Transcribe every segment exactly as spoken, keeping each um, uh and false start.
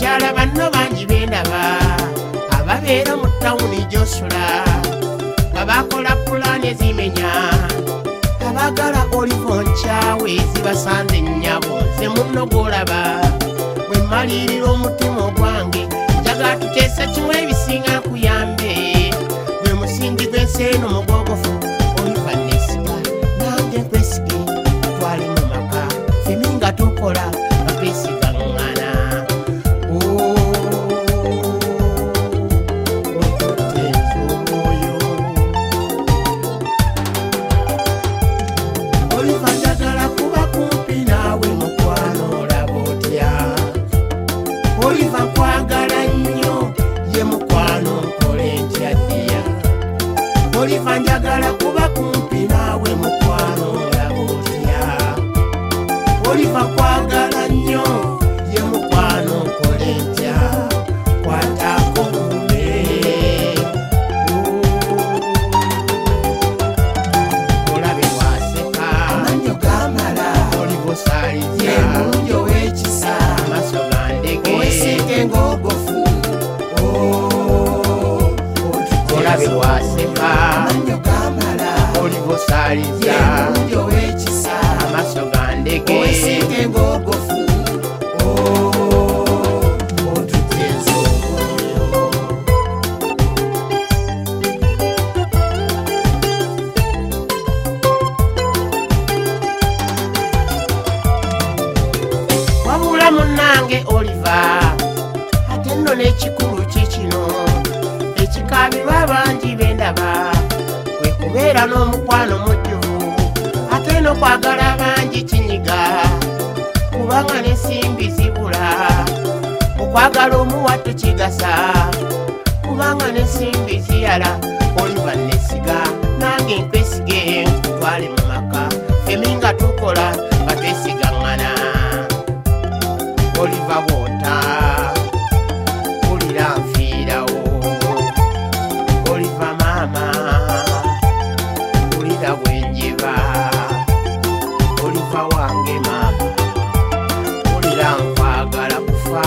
bakyala banno bangi bendaba ababeera mu tawuni gy'osula nga bakola pulaani ezimenya abagala olivo nkyawe zibasanze nnyabo nze munno gw'olaba bwe mmalirira omutima ogwange njagala tuteesa kimu ebisinga nkuyambe gwe musingi gw'ensi eno mugogofu oliva nesiga nange nkwesige twali mu maka femi nga tukola nga twesigaŋŋana Oliva njagala kuba kumpi naawe mukwano olaba otya Oliva nkwagala nnyo ye mukwano nkole ntya ddiya Oliva njagala kuba kumpi naawe mukwano olaba otya Oliva nkwagala nnyo ye mukwano nkole ntya kwatako bume olabe waseka amanyo gamala Oliva osaliza emulungi ow'ekisa amaaso gandege owesige ng'ogofu olabe waseka amanyo gamala Oliva osaliza emulungi ow'ekisa amaaso gandege owesige ng'ogofu otutyenza omwoyo wabula munnange Oliva ate nno n'ekikulu kikino ekikabirwa abangi bendaba kwe kubeera n'omukwano mujjuvu ate n'okwagala abangi kinyiga kubanga n'ensimbi zibula okwagala omuwattu kigasa kubanga n'ensimbi ziyala Oliva nesiga nange nkwesige twali mu maka femi nga tukola nga twesigaŋŋana Oliva bwota ulira nfiirawo Oliva maama ulira bwenjiba Oliva wange maama ulira nkwagala kufa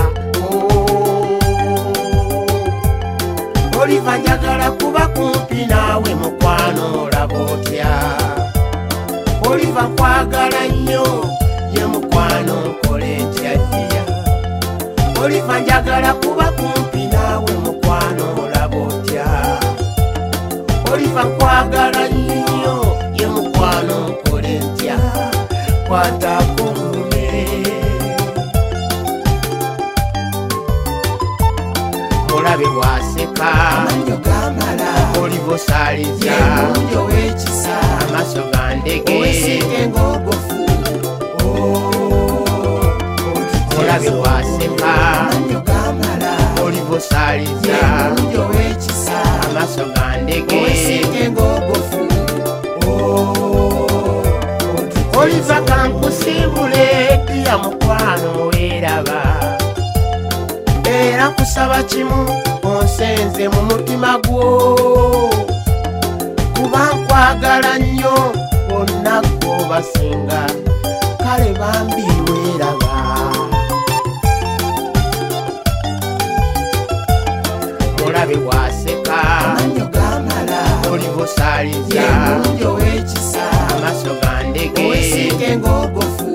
Oliva njagala kuba kumpi naawe mukwano olaba otya Oliva nkwagala nnyo ye mukwano nkole ntya ddiya Oliva njagala kuba kumpi naawe mukwano olaba otya Oliva nkwagala nnyo ye mukwano nkole ntya kwatako mume olabe bwaseka amanyo gamala Oliva osaliza emulungi ow'ekisa amaaso gandege owesige ng'ogofu olabe bwaseka amanyo gamala Oliva osaliza emulungi ow'ekisa amaaso gandege owesige ng'ogofu Oliva kankusiibule ddiya mukwano weeraba era nkusaba kimu onsenze mu mutima gwo kuba nkwagala nnyo bonna gwobasinga kale bambi weeraba olabe bwaseka amanyo gamala Oliva osaliza emulungi ow'ekisa amaaso gandege owesige ng'ogofu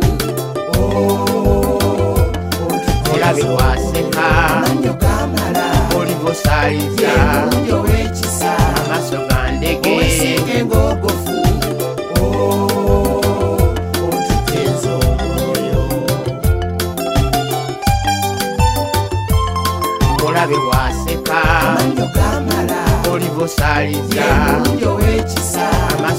olabe bwaseka amanyo gamala Oliva osaliza emulungi ow'ekisa amaaso gandege owesige ng'ogofu otutyenza omwoyo olabe bwaseka amanyo gamala Oliva osaliza emulungi ow'ekisa